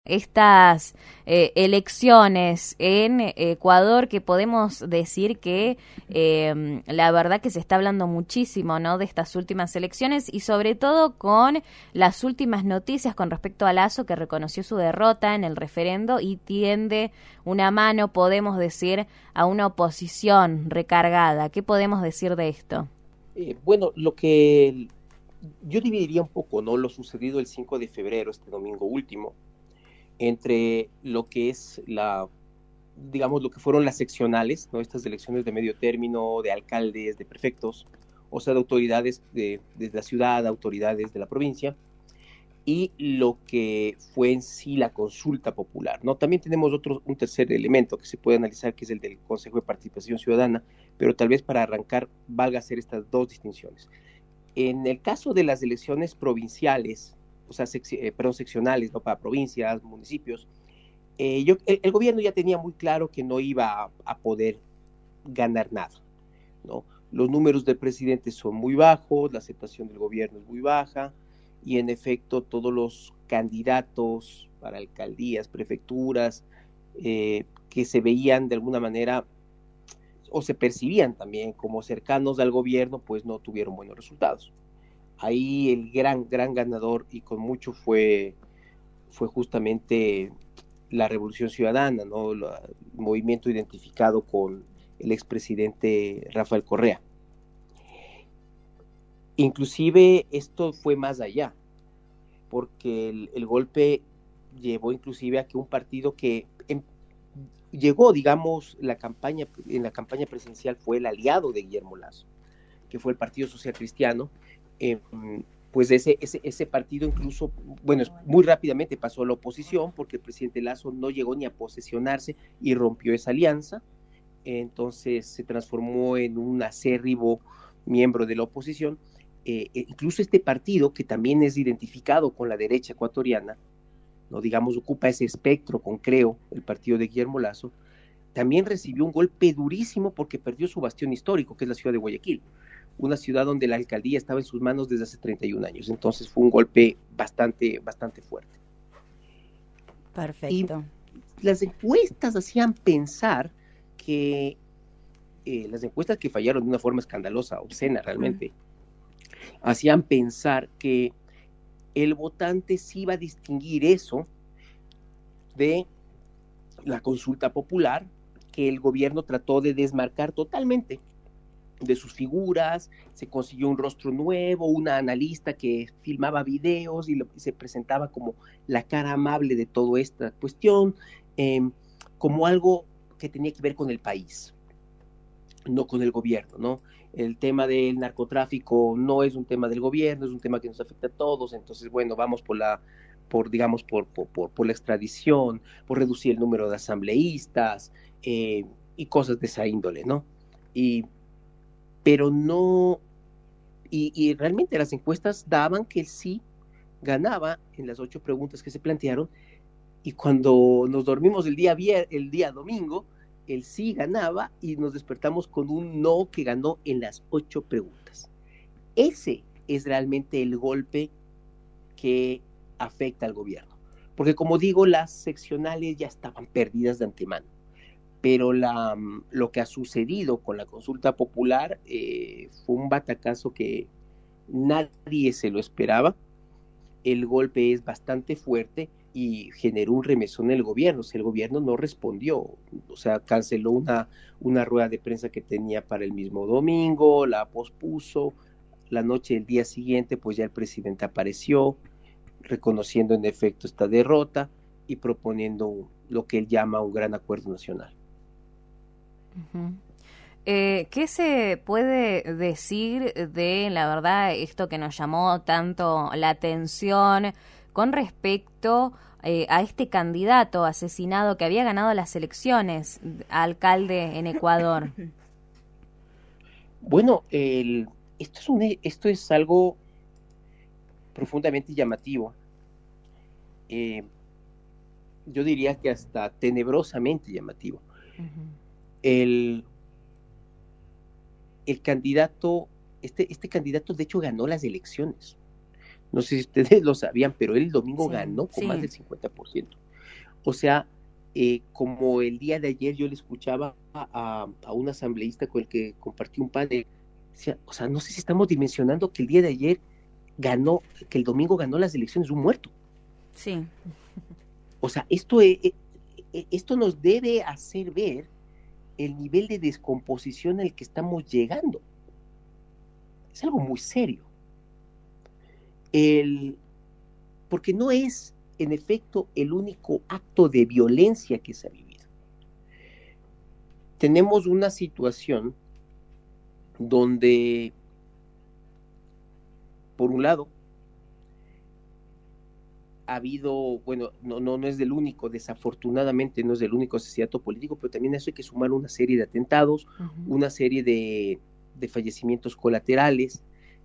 Estas elecciones en Ecuador, que podemos decir que la verdad que se está hablando muchísimo, ¿no?, de estas últimas elecciones, y sobre todo con las últimas noticias con respecto a Lasso, que reconoció su derrota en el referendo y tiende una mano, podemos decir, a una oposición recargada. ¿Qué podemos decir de esto? Bueno, lo que yo dividiría un poco, ¿no?, lo sucedido el 5 de febrero, este domingo último, entre lo que es digamos, lo que fueron las seccionales, ¿no?, estas elecciones de medio término, de alcaldes, de prefectos, o sea, de autoridades de la ciudad, autoridades de la provincia, y lo que fue en sí la consulta popular, ¿no? También tenemos un tercer elemento que se puede analizar, que es el del Consejo de Participación Ciudadana, pero tal vez para arrancar valga hacer estas dos distinciones. En el caso de las elecciones provinciales, o sea, seccionales, ¿no?, para provincias, municipios, el gobierno ya tenía muy claro que no iba a poder ganar nada, ¿no? Los números del presidente son muy bajos, la aceptación del gobierno es muy baja, y en efecto todos los candidatos para alcaldías, prefecturas, que se veían de alguna manera o se percibían también como cercanos al gobierno, pues no tuvieron buenos resultados. Ahí el gran ganador, y con mucho, fue justamente la Revolución Ciudadana, ¿no?, el movimiento identificado con el expresidente Rafael Correa. Inclusive esto fue más allá, porque el golpe llevó inclusive a que un partido que llegó, digamos, en la campaña presidencial, fue el aliado de Guillermo Lasso, que fue el Partido Social Cristiano, pues ese partido incluso, bueno, muy rápidamente pasó a la oposición, porque el presidente Lasso no llegó ni a posesionarse y rompió esa alianza. Entonces se transformó en un acérrimo miembro de la oposición. Incluso este partido, que también es identificado con la derecha ecuatoriana, ¿no?, digamos, ocupa ese espectro con Creo, el partido de Guillermo Lasso, también recibió un golpe durísimo porque perdió su bastión histórico, que es la ciudad de Guayaquil, una ciudad donde la alcaldía estaba en sus manos desde hace 31 años. Entonces fue un golpe bastante fuerte. Perfecto. Y las encuestas hacían pensar que, las encuestas que fallaron de una forma escandalosa, obscena realmente, hacían pensar que el votante sí iba a distinguir eso de la consulta popular, que el gobierno trató de desmarcar totalmente de sus figuras. Se consiguió un rostro nuevo, una analista que filmaba videos y se presentaba como la cara amable de toda esta cuestión, como algo que tenía que ver con el país, no con el gobierno, ¿no? El tema del narcotráfico no es un tema del gobierno, es un tema que nos afecta a todos. Entonces, bueno, vamos por la extradición, por reducir el número de asambleístas, y cosas de esa índole, ¿no? Pero no, y realmente las encuestas daban que él sí ganaba en las 8 preguntas que se plantearon, y cuando nos dormimos el día domingo, él sí ganaba, y nos despertamos con un no que ganó en las 8 preguntas. Ese es realmente el golpe que afecta al gobierno, porque, como digo, las seccionales ya estaban perdidas de antemano, pero lo que ha sucedido con la consulta popular fue un batacazo que nadie se lo esperaba. El golpe es bastante fuerte y generó un remesón en el gobierno. O sea, el gobierno no respondió, o sea, canceló una rueda de prensa que tenía para el mismo domingo, la pospuso. La noche del día siguiente, pues ya el presidente apareció, reconociendo en efecto esta derrota y proponiendo lo que él llama un gran acuerdo nacional. ¿Qué se puede decir de, la verdad, esto que nos llamó tanto la atención con respecto a este candidato asesinado que había ganado las elecciones a alcalde en Ecuador? Bueno, esto es algo profundamente llamativo. Yo diría que hasta tenebrosamente llamativo. El candidato, este candidato de hecho ganó las elecciones. No sé si ustedes lo sabían, pero él el domingo ganó con más del 50%. O sea, como el día de ayer yo le escuchaba a un asambleísta con el que compartí un panel, decía, o sea, no sé si estamos dimensionando que el día de ayer que el domingo ganó las elecciones un muerto. Sí. O sea, esto nos debe hacer ver el nivel de descomposición al que estamos llegando. Es algo muy serio. Porque no es, en efecto, el único acto de violencia que se ha vivido. Tenemos una situación donde, por un lado, ha habido, bueno, no es del único, desafortunadamente no es del único asesinato político, pero también a eso hay que sumar una serie de atentados, una serie de fallecimientos colaterales,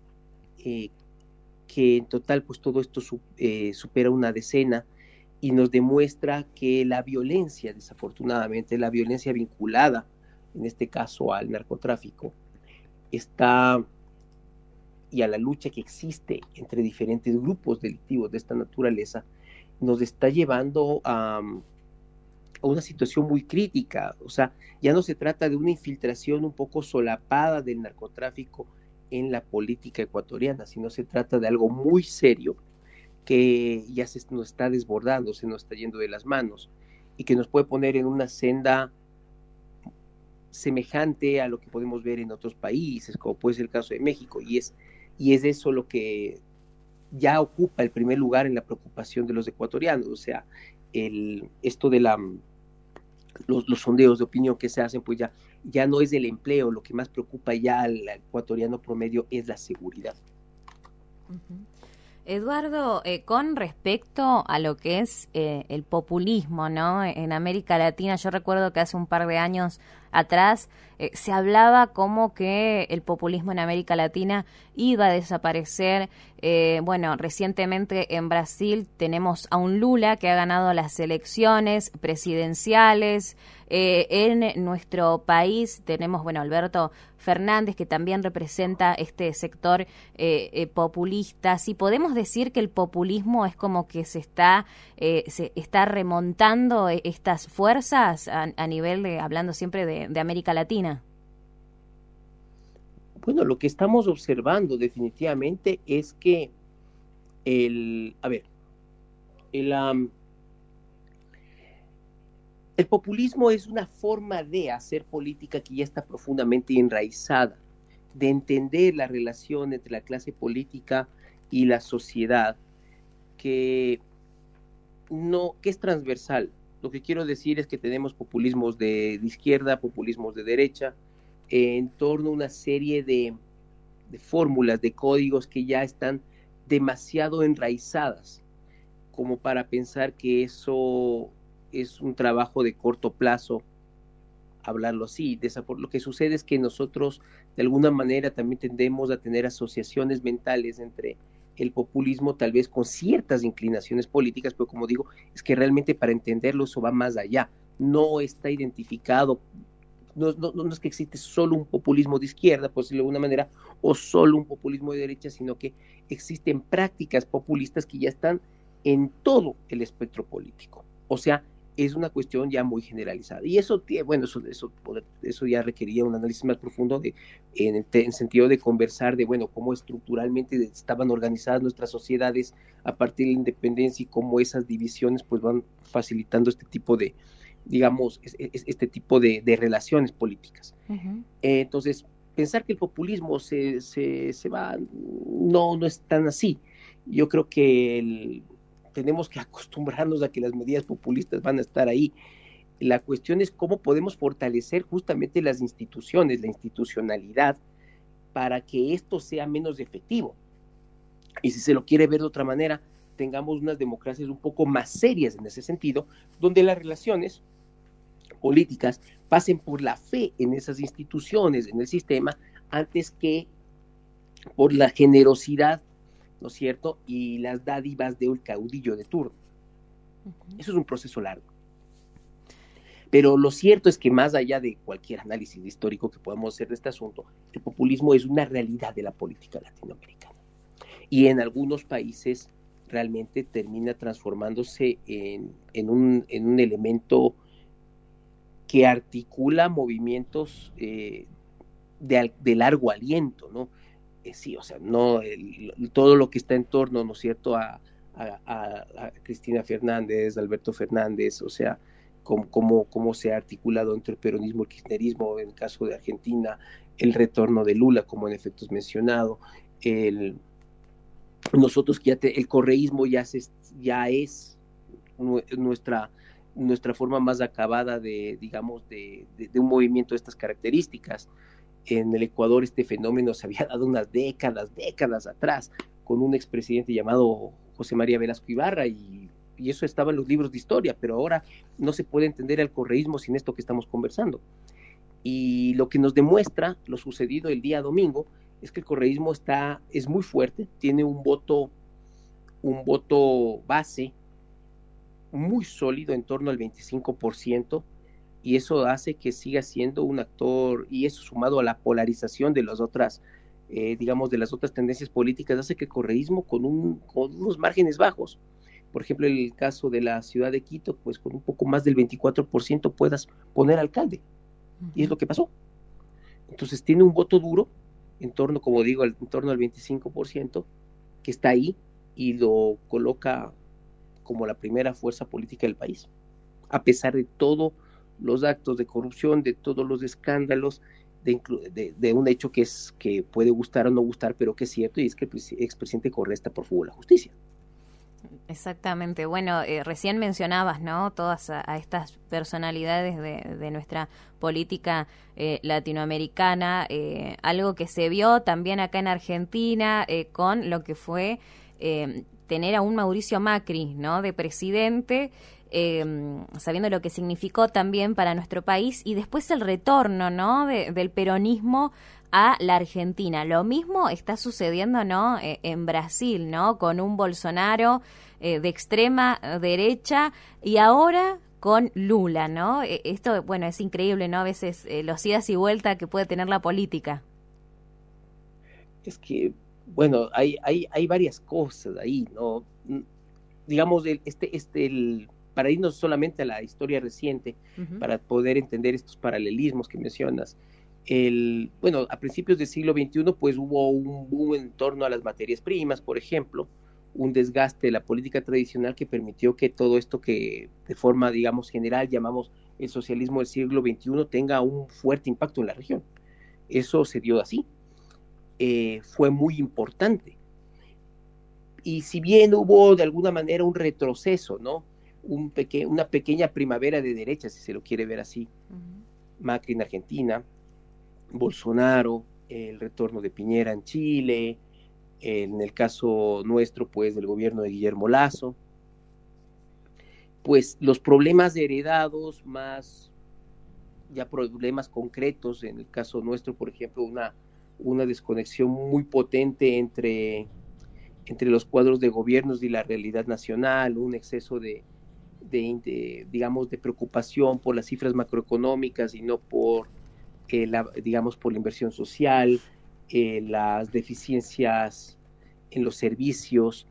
que en total pues todo esto supera una decena y nos demuestra que la violencia, desafortunadamente, la violencia vinculada, en este caso al narcotráfico, y a la lucha que existe entre diferentes grupos delictivos de esta naturaleza, nos está llevando a una situación muy crítica. O sea, ya no se trata de una infiltración un poco solapada del narcotráfico en la política ecuatoriana, sino se trata de algo muy serio que ya nos está desbordando, se nos está yendo de las manos y que nos puede poner en una senda semejante a lo que podemos ver en otros países, como puede ser el caso de México, y es eso lo que ya ocupa el primer lugar en la preocupación de los ecuatorianos. O sea, esto de los sondeos de opinión que se hacen, pues ya no es el empleo, lo que más preocupa ya al ecuatoriano promedio es la seguridad. Eduardo, con respecto a lo que es el populismo, ¿no? En América Latina, yo recuerdo que hace un par de años atrás se hablaba como que el populismo en América Latina iba a desaparecer. Bueno, recientemente en Brasil tenemos a un Lula que ha ganado las elecciones presidenciales. En nuestro país tenemos, bueno, Alberto Fernández, que también representa este sector populista. Si podemos decir que el populismo es como que se está remontando estas fuerzas a nivel de, hablando siempre de América Latina. Bueno, lo que estamos observando definitivamente es que el populismo es una forma de hacer política que ya está profundamente enraizada, de entender la relación entre la clase política y la sociedad, que es transversal. Lo que quiero decir es que tenemos populismos de izquierda, populismos de derecha, en torno a una serie de fórmulas, de códigos que ya están demasiado enraizadas como para pensar que eso es un trabajo de corto plazo, hablarlo así. Lo que sucede es que nosotros de alguna manera también tendemos a tener asociaciones mentales entre el populismo, tal vez con ciertas inclinaciones políticas, pero como digo, es que realmente para entenderlo eso va más allá, no está identificado. No es que existe solo un populismo de izquierda, por decirlo de alguna manera, o solo un populismo de derecha, sino que existen prácticas populistas que ya están en todo el espectro político. O sea, es una cuestión ya muy generalizada. Y eso ya requería un análisis más profundo en sentido de conversar de, bueno, cómo estructuralmente estaban organizadas nuestras sociedades a partir de la independencia y cómo esas divisiones pues van facilitando este tipo de, digamos, este tipo de relaciones políticas. Entonces, pensar que el populismo se va, no es tan así. Yo creo que tenemos que acostumbrarnos a que las medidas populistas van a estar ahí. La cuestión es cómo podemos fortalecer justamente las instituciones, la institucionalidad, para que esto sea menos efectivo. Y si se lo quiere ver de otra manera, tengamos unas democracias un poco más serias en ese sentido, donde las relaciones políticas pasen por la fe en esas instituciones, en el sistema, antes que por la generosidad, ¿no es cierto?, y las dádivas de un caudillo de turno. Eso es un proceso largo. Pero lo cierto es que más allá de cualquier análisis histórico que podamos hacer de este asunto, el populismo es una realidad de la política latinoamericana. Y en algunos países realmente termina transformándose en un elemento que articula movimientos de largo aliento, ¿no? Sí, o sea, no todo lo que está en torno, ¿no es cierto?, a Cristina Fernández, Alberto Fernández, o sea, cómo se ha articulado entre el peronismo y el kirchnerismo, en el caso de Argentina, el retorno de Lula, como en efecto es mencionado, nosotros que el correísmo ya es nuestra forma más acabada de, digamos, de un movimiento de estas características. En el Ecuador este fenómeno se había dado unas décadas atrás, con un expresidente llamado José María Velasco Ibarra, y eso estaba en los libros de historia, pero ahora no se puede entender el correísmo sin esto que estamos conversando. Y lo que nos demuestra lo sucedido el día domingo es que el correísmo es muy fuerte, tiene un voto base muy sólido, en torno al 25%, y eso hace que siga siendo un actor, y eso sumado a la polarización de las otras, digamos, de las otras tendencias políticas, hace que el correísmo con unos márgenes bajos, por ejemplo, el caso de la ciudad de Quito, pues con un poco más del 24% puedas poner alcalde, y es lo que pasó. Entonces tiene un voto duro, en torno, como digo, en torno al 25%, que está ahí y lo coloca como la primera fuerza política del país, a pesar de todos los actos de corrupción, de todos los escándalos, de un hecho que puede gustar o no gustar, pero que es cierto, y es que el expresidente Correa está por fuera de la justicia. Exactamente. Bueno, recién mencionabas, ¿no?, todas a estas personalidades de nuestra política latinoamericana, algo que se vio también acá en Argentina con lo que fue tener a un Mauricio Macri, ¿no?, de presidente, sabiendo lo que significó también para nuestro país, y después el retorno, ¿no?, del peronismo a la Argentina. Lo mismo está sucediendo, ¿no?, en Brasil, ¿no?, con un Bolsonaro de extrema derecha, y ahora con Lula, ¿no? Esto, bueno, es increíble, ¿no?, a veces los idas y vueltas que puede tener la política. Es que, bueno, hay varias cosas ahí, ¿no? Digamos, para irnos solamente a la historia reciente, para poder entender estos paralelismos que mencionas, bueno, a principios del siglo XXI, pues hubo un boom en torno a las materias primas, por ejemplo, un desgaste de la política tradicional que permitió que todo esto que de forma, digamos, general llamamos el socialismo del siglo XXI tenga un fuerte impacto en la región. Eso se dio así. Fue muy importante. Y si bien hubo de alguna manera un retroceso, ¿no?, una pequeña primavera de derecha, si se lo quiere ver así, Macri en Argentina, Bolsonaro, el retorno de Piñera en Chile, en el caso nuestro, pues, del gobierno de Guillermo Lasso, pues los problemas heredados más ya problemas concretos, en el caso nuestro, por ejemplo, una desconexión muy potente entre los cuadros de gobiernos y la realidad nacional, un exceso digamos, de preocupación por las cifras macroeconómicas y no por, digamos, por la inversión social, las deficiencias en los servicios,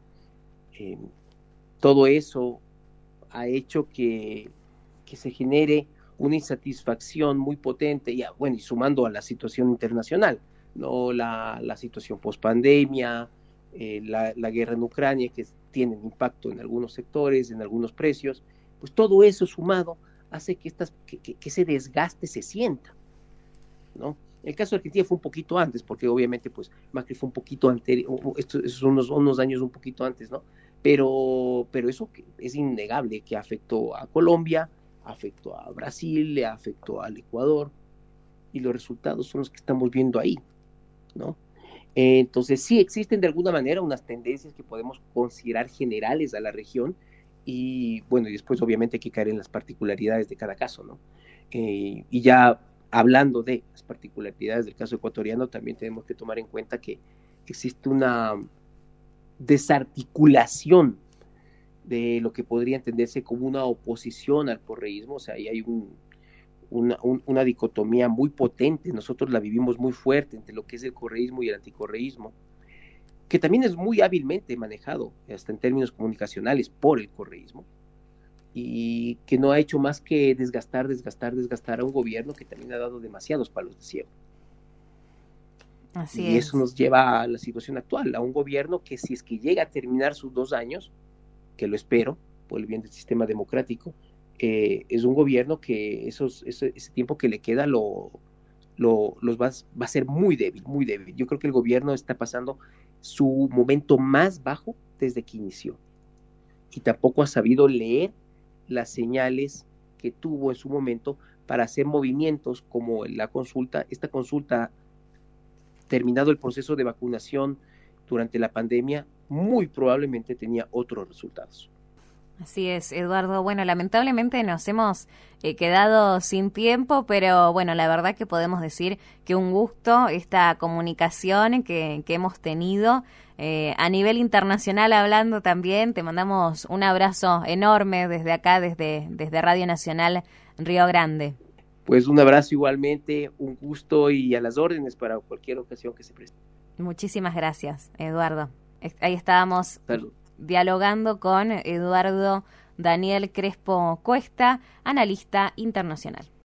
todo eso ha hecho que se genere una insatisfacción muy potente, y bueno, y sumando a la situación internacional, ¿no?, la situación post-pandemia, la guerra en Ucrania, que tiene impacto en algunos sectores, en algunos precios, pues todo eso sumado hace que ese desgaste se sienta, ¿no? El caso de Argentina fue un poquito antes, porque obviamente pues Macri fue un poquito anterior, esos son unos años un poquito antes, ¿no? Pero eso es innegable que afectó a Colombia, afectó a Brasil, le afectó al Ecuador, y los resultados son los que estamos viendo ahí, ¿no? Entonces sí existen de alguna manera unas tendencias que podemos considerar generales a la región, y bueno, y después obviamente hay que caer en las particularidades de cada caso, ¿no? Y ya hablando de las particularidades del caso ecuatoriano, también tenemos que tomar en cuenta que existe una desarticulación de lo que podría entenderse como una oposición al correísmo, o sea, ahí hay una dicotomía muy potente, nosotros la vivimos muy fuerte entre lo que es el correísmo y el anticorreísmo, que también es muy hábilmente manejado, hasta en términos comunicacionales, por el correísmo, y que no ha hecho más que desgastar a un gobierno que también ha dado demasiados palos de ciego. Así Y es. eso nos lleva a la situación actual, a un gobierno que si es que llega a terminar sus 2 años, que lo espero, por el bien del sistema democrático, es un gobierno que ese tiempo que le queda va a ser muy débil, muy débil. Yo creo que el gobierno está pasando su momento más bajo desde que inició y tampoco ha sabido leer las señales que tuvo en su momento para hacer movimientos como esta consulta, terminado el proceso de vacunación durante la pandemia, muy probablemente tenía otros resultados. Así es, Eduardo. Bueno, lamentablemente nos hemos quedado sin tiempo, pero bueno, la verdad que podemos decir que un gusto esta comunicación que hemos tenido a nivel internacional hablando también. Te mandamos un abrazo enorme desde acá, desde Radio Nacional Río Grande. Pues un abrazo igualmente, un gusto y a las órdenes para cualquier ocasión que se preste. Muchísimas gracias, Eduardo. Ahí estábamos. Salud. Dialogando con Eduardo Daniel Crespo Cuesta, analista internacional.